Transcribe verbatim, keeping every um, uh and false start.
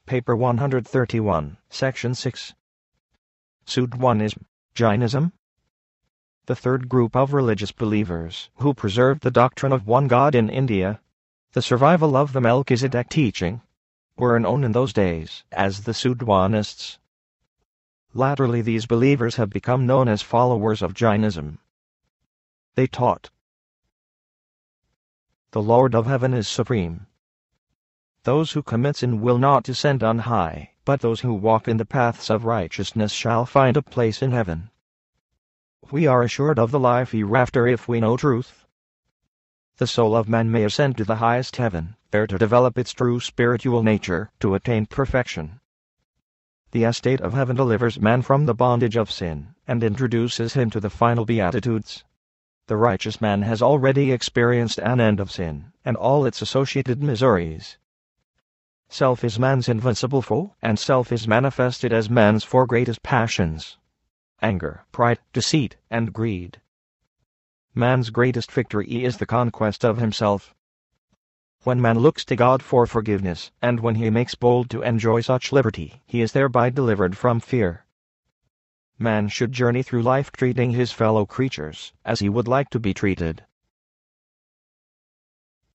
Paper one hundred thirty-one, Section six. Sudhwanism, Jainism. The third group of religious believers who preserved the doctrine of one God in India, the survival of the Melchizedek teaching, were known in those days as the Sudhwanists. Latterly these believers have become known as followers of Jainism. They taught, the Lord of Heaven is supreme. Those who commit sin will not descend on high, but those who walk in the paths of righteousness shall find a place in heaven. We are assured of the life hereafter if we know truth. The soul of man may ascend to the highest heaven, there to develop its true spiritual nature, to attain perfection. The estate of heaven delivers man from the bondage of sin, and introduces him to the final beatitudes. The righteous man has already experienced an end of sin, and all its associated miseries. Self is man's invincible foe, and self is manifested as man's four greatest passions: anger, pride, deceit, and greed. Man's greatest victory is the conquest of himself. When man looks to God for forgiveness, and when he makes bold to enjoy such liberty, he is thereby delivered from fear. Man should journey through life treating his fellow creatures as he would like to be treated.